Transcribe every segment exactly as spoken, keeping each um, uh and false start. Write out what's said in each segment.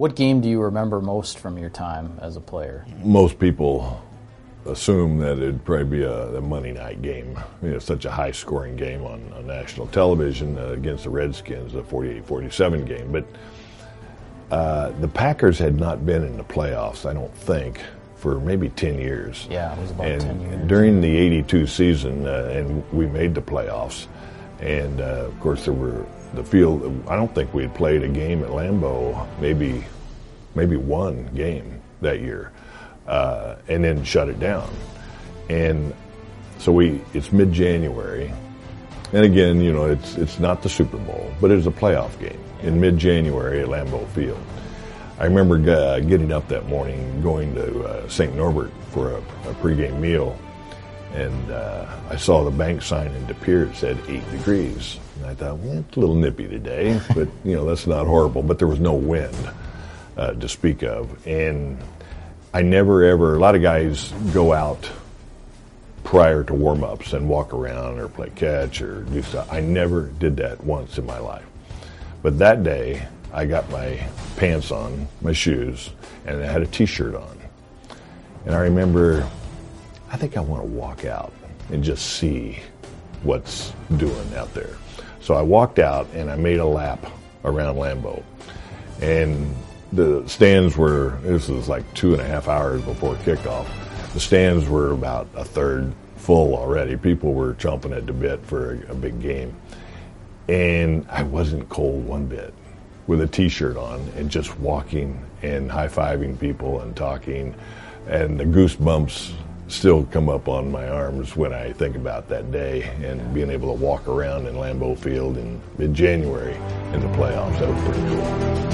What game do you remember most from your time as a player? Most people assume that it'd probably be a, a Monday night game. You know, such a high-scoring game on, on national television uh, against the Redskins, a forty-eight forty-seven game. But uh, the Packers had not been in the playoffs, I don't think, for maybe ten years. Yeah, it was about and ten years. During the eighty-two season, uh, and we made the playoffs, and uh, of course there were the field. I don't think we had played a game at Lambeau, maybe maybe one game that year, uh, and then shut it down. And so we it's mid-January, and again, you know, it's it's not the Super Bowl, but it's a playoff game in mid-January at Lambeau Field. I remember uh, getting up that morning, going to uh, Saint Norbert for a, a pregame meal, and uh, I saw the bank sign in De Pere that said eight degrees. And I thought, well, it's a little nippy today, but, you know, that's not horrible. But there was no wind uh, to speak of. And I never ever, a lot of guys go out prior to warm-ups and walk around or play catch or do stuff. I never did that once in my life. But that day, I got my pants on, my shoes, and I had a T-shirt on. And I remember, I think I want to walk out and just see what's doing out there. So I walked out and I made a lap around Lambeau. And the stands were, this was like two and a half hours before kickoff. The stands were about a third full already. People were chomping at the bit for a, a big game. And I wasn't cold one bit, with a T-shirt on and just walking and high-fiving people and talking. And the goosebumps still come up on my arms when I think about that day and being able to walk around in Lambeau Field in mid-January in the playoffs. That was pretty cool.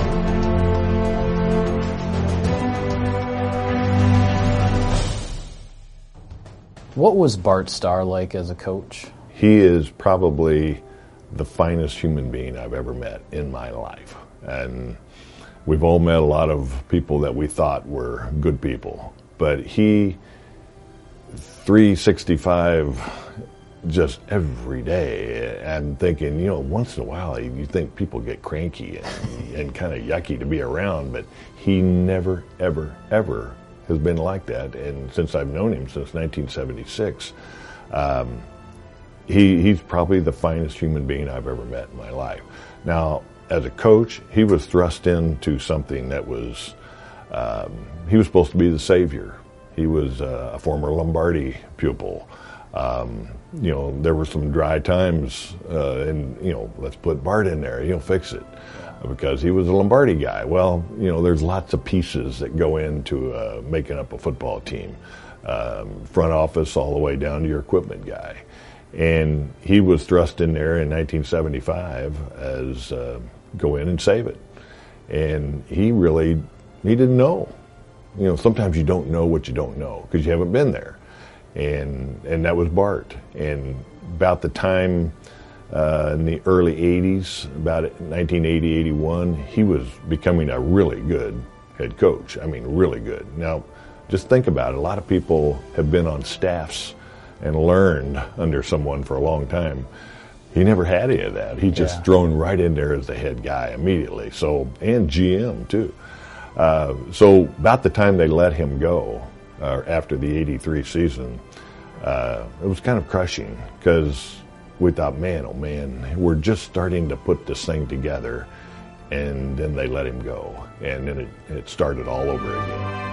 What was Bart Starr like as a coach? He is probably the finest human being I've ever met in my life. And we've all met a lot of people that we thought were good people. But he, three sixty-five, just every day, and thinking, you know, once in a while you think people get cranky and, and kind of yucky to be around, but he never, ever, ever has been like that. And since I've known him since nineteen seventy-six, um, He, he's probably the finest human being I've ever met in my life. Now, as a coach, he was thrust into something that was, um, he was supposed to be the savior. He was uh, a former Lombardi pupil. Um, you know, there were some dry times, uh, and, you know, let's put Bart in there, he'll fix it. Because he was a Lombardi guy. Well, you know, there's lots of pieces that go into uh, making up a football team. Um, front office all the way down to your equipment guy. And he was thrust in there in nineteen seventy-five as uh, go in and save it. And he really, he didn't know. You know, sometimes you don't know what you don't know because you haven't been there. And and that was Bart. And about the time uh, in the early eighties, about nineteen eighty, eighty-one, he was becoming a really good head coach. I mean, really good. Now, just think about it. A lot of people have been on staffs and learned under someone for a long time. He never had any of that. He just Yeah. thrown right in there as the head guy immediately. So, and G M too. Uh, so about the time they let him go, uh, after the eighty-three season, uh, it was kind of crushing because we thought, man, oh man, we're just starting to put this thing together, and then they let him go, and then it, it started all over again.